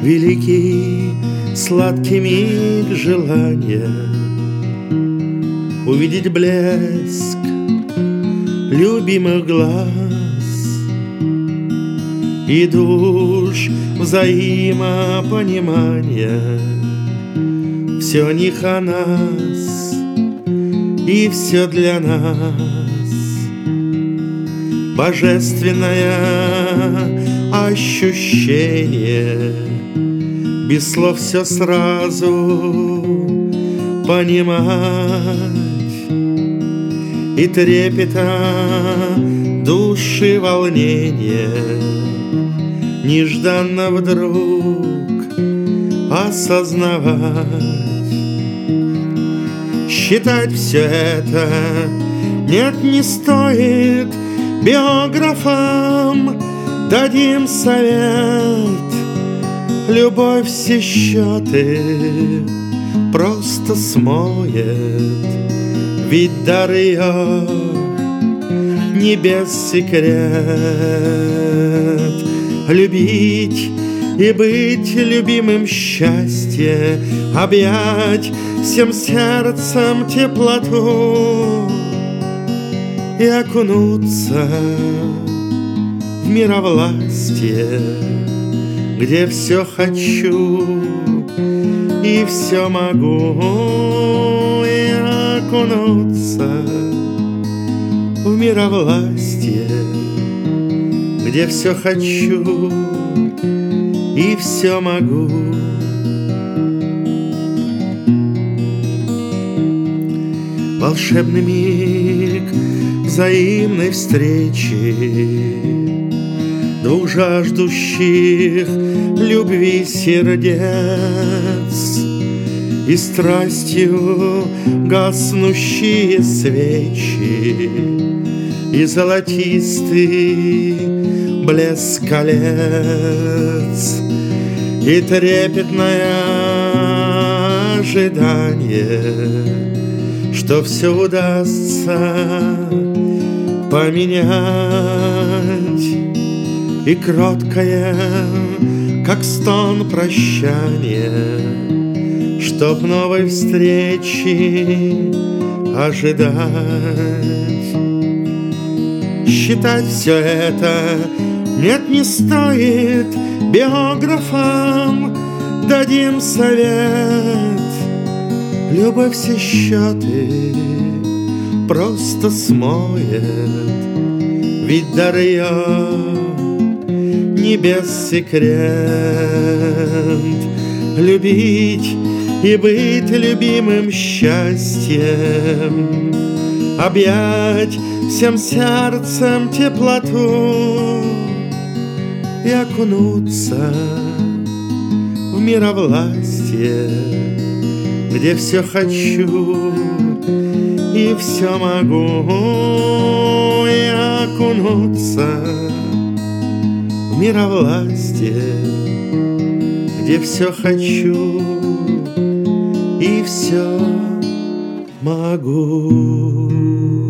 Великий сладкий миг желания увидеть блеск любимых глаз и душ взаимопонимания. Все о них о нас и все для нас. Божественное ощущение, без слов все сразу понимать, и трепета души волнения нежданно вдруг осознавать. Считать все это нет, не стоит. Биографам дадим совет: любовь все счеты просто смоет, ведь дар ее небес секрет. Любить и быть любимым счастье, объять всем сердцем теплоту и окунуться в мировластие, где все хочу и все могу, и окунуться в мировластие, где все хочу и все могу. Волшебный миг взаимной встречи двух жаждущих любви сердец, и страстью гаснущие свечи, и золотистый блеск колец, и трепетное ожидание, что все удастся поменять, и кроткое, как стон прощания, чтоб новой встречи ожидать. Считать все это нет, не стоит. Биографам дадим совет: любовь все счеты просто смоет, ведь дар ее небес секрет. Любить и быть любимым счастьем, объять всем сердцем теплоту и окунуться в мировластие, где все хочу и все могу, и окунуться в мировластие, где все хочу и все могу.